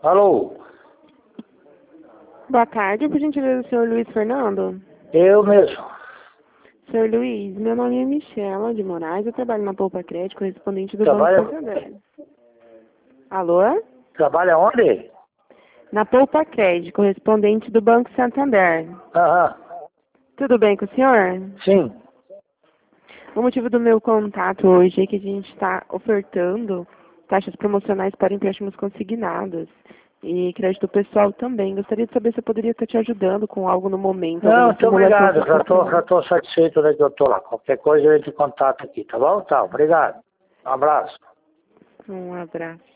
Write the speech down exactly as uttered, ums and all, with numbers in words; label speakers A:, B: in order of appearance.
A: Alô?
B: Boa tarde, por gentileza, senhor Luiz Fernando.
A: Eu mesmo.
B: Senhor Luiz, meu nome é Michela de Moraes, eu trabalho na Poupa Crédito, correspondente do
A: Trabalha,
B: Banco Santander. Alô?
A: trabalha onde?
B: Na Poupa Crédito, correspondente do Banco Santander.
A: Aham,
B: Tudo bem com o senhor?
A: sim.
B: O motivo do meu contato hoje é que a gente está ofertando taxas promocionais para empréstimos consignados e crédito pessoal também. Gostaria de saber se eu poderia estar te ajudando com algo no momento,
A: Não,
B: alguma
A: muito
B: simulação
A: obrigado. Já estou já
B: futura.
A: tô satisfeito da que eu estou lá. Qualquer coisa eu entro em contato aqui, tá bom? Tá, obrigado. Um abraço.
B: Um abraço.